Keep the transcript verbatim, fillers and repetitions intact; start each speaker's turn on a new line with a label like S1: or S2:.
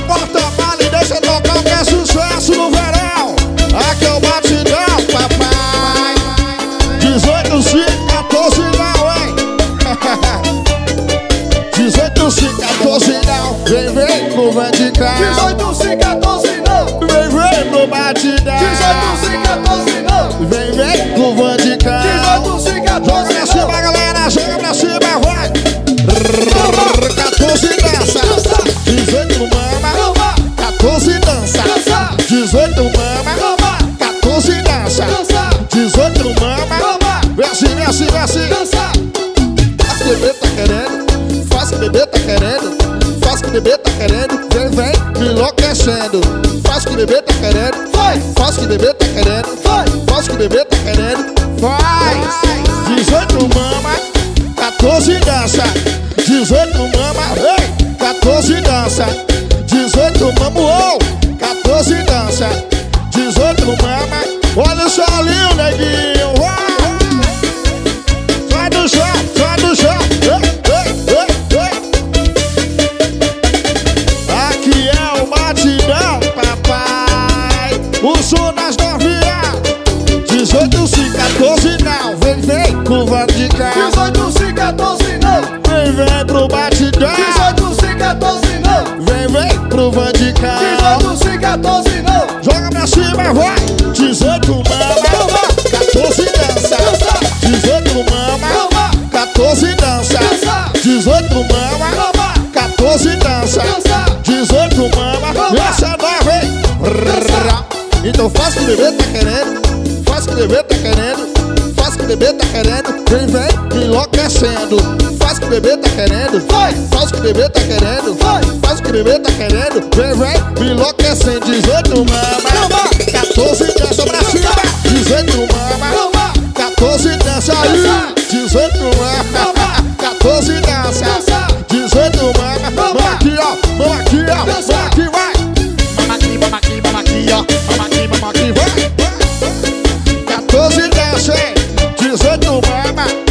S1: porta-mala e deixa tocar que é sucesso no verão. Aqui é o batidão, papai. Dezoito, cinco, quatorze não, hein? Dezoito, cinco, quatorze não. Vem, vem pro Vandicão.
S2: Dezoito, cinco, quatorze não.
S1: Vem, vem pro batidão.
S2: Dezoito, cinco, quatorze não.
S1: Vem, vem pro Vandicão.
S2: Dezoito, cinco, quatorze
S1: Joga pra cima, galera, joga pra cima, vai. quatorze dança, dezoito mama, quatorze dança, dezoito mama, quatorze dança, dezoito mama, desce, desce, desce. Faz que bebê tá querendo, faz que bebê tá querendo, faz que bebê tá querendo, vem, vem, me enlouquecendo. Faz que bebê tá querendo, faz que bebê tá querendo, faz que bebê tá querendo, faz. dezoito mama, quatorze dança, dezoito mama, ei, quatorze dança, dezoito mama, uou, quatorze dança, dezoito mama, olha o solinho, neguinho, uau. Sai do chão, sai do chão, ei, ei, ei, ei. Aqui é o batidão, papai, o som das novinhas, dezoito, cinco, quatorze não, vem, vem, curva de carro.
S2: Dezoito, cinco, quatorze não.
S1: Vem, vem pro batidão.
S2: Dezoito, cinco, quatorze não.
S1: Vem, vem pro Vandicão.
S2: Dezoito, cinco, quatorze não.
S1: Joga pra cima, vai. dezoito mama, quatorze dança. dezoito mama, quatorze dança. dezoito mama, quatorze dança. dezoito mama, essa é nova, hein? Então faz que o bebê tá querendo, faz que o bebê tá querendo, faz que o bebê tá querendo, vem, vem, me enlouquecendo. Faz que o bebê tá querendo, faz que o bebê tá querendo, faz que o bebê tá querendo, vem, vem, me enlouquecendo. dezoito mama, quatorze dança pra cima, dezoito mama, quatorze dança aí, dezoito mama, quatorze dança, dezoito mama, mama aqui ó, mama aqui ó, mama aqui vai, mama aqui, mama aqui, mama aqui ó, mama aqui, mama aqui vai, quatorze dança, dezoito mama.